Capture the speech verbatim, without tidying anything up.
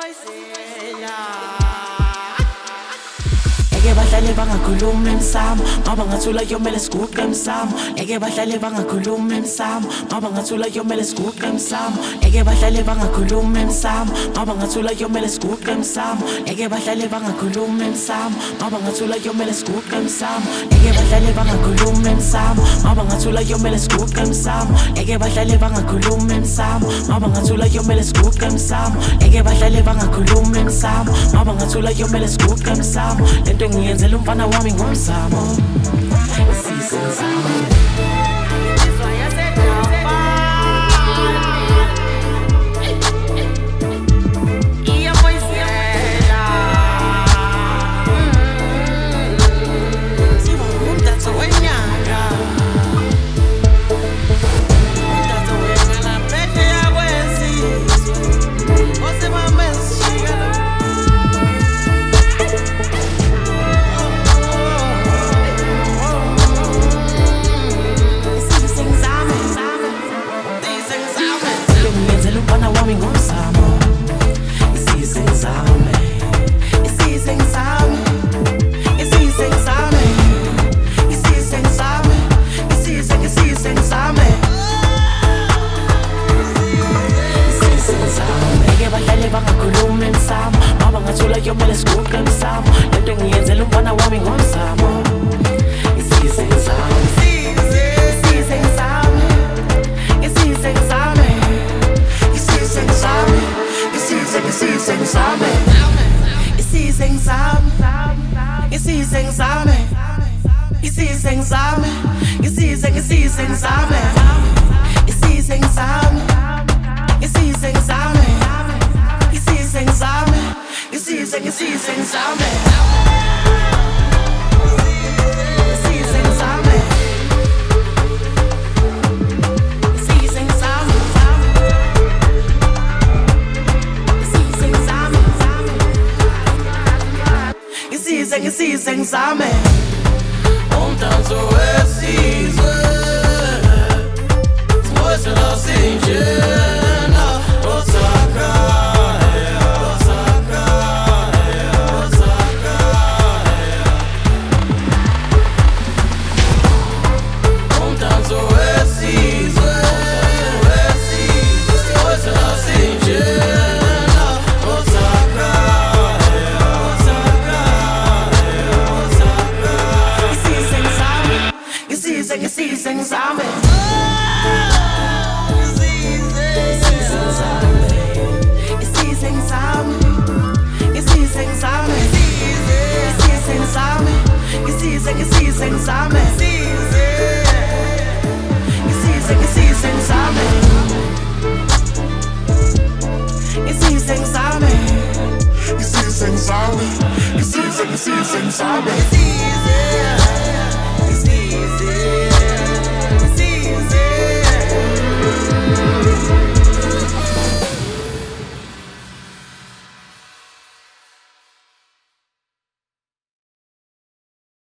Eke bahlale bangakhuluma emsamo ngoba ngathula kuyomele siguqe emsamo. Eke bahlale bangakhuluma emsamo ngoba ngathula kuyomele siguqe emsamo. Eke bahlale bangakhuluma emsamo ngoba ngathula kuyomele siguqe emsamo. Eke bahlale bangakhuluma emsamo ngoba ngathula kuyomele siguqe emsamo. Eke bahlale bangakhuluma emsamo ngoba ngathula kuyomele siguqe emsamo. Eke bahlale bangakhuluma emsamo ngoba ngathula kuyomele siguqe emsamo. Eke bahlale bangakhuluma emsamo ngoba ngathula kuyomele siguqe emsamo. Lento ngiyenzela umfana wami ngomzamo. Isizezamo kuyomele siguqe emsamo. Lento ngiyenzela umfana wami ngomzamo. Isize ngizame, isize ngizame, isize ngizame, isize ngizame, isize ngisize ngizame, isize ngizame, isize ngizame, isize ngizame, isize ngisize ngizame, isize ngizame, isize ngizame, isize ngizame. Isize ngisize ngizame, isize ngizame, isize ngizame, isize ngizame, isize ngisize ngizame. Umdanso wesizwe Simoyise nasinjena Osaka. Isize ngizame, isize ngizame, isize ngizame, isize ngizame, isize ngisize ngizame, isize ngisize ngizame, isize ngizame, isize ngizame, isize ngisize ngizame.